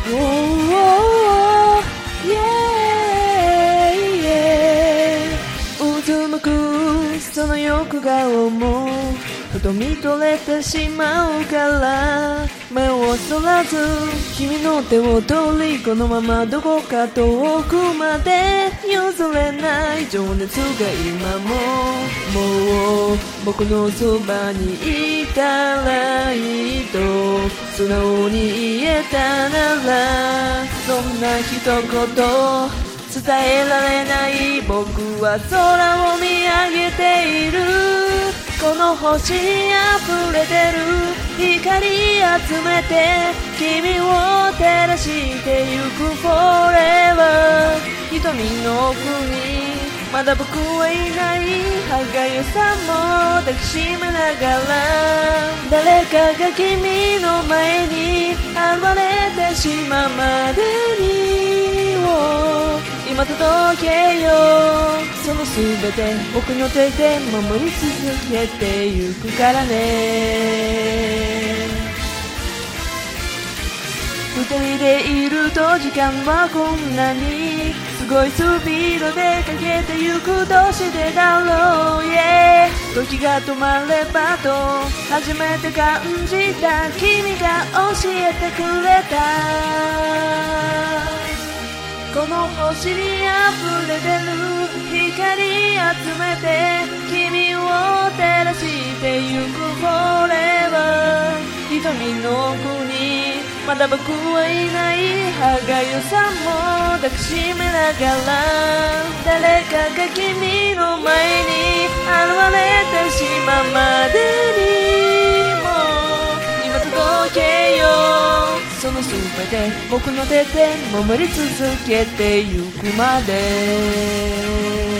Oh, oh, yeah, yeah 渦巻くその横顔もふと見とれてしまうから目をそらず君の手を取りこのままどこか遠くまで譲れない情熱が今もう僕のそばにいたらいいと素直に言えたならそんな一言伝えられない僕は空を見上げているこの星溢れてる光集めて君を照らしてゆく Forever 瞳の奥にまだ僕はいない歯がゆさも抱きしめながら誰かが君の前に現れてしまうまでに今届けようそのすべて僕の手で守り続けてゆくからね二人でいると時間はこんなにすごいスピードでかけてゆくどうしてだろう、yeah、時が止まればと初めて感じた君が教えてくれたこの星に溢れてる光集めて君を照らしてゆく Forever 瞳の奥にまだ僕はいない歯がゆさも抱きしめながら誰かが君の前に現れてしまうまでにも今届けようそのすべて僕の手で守り続けてゆくまで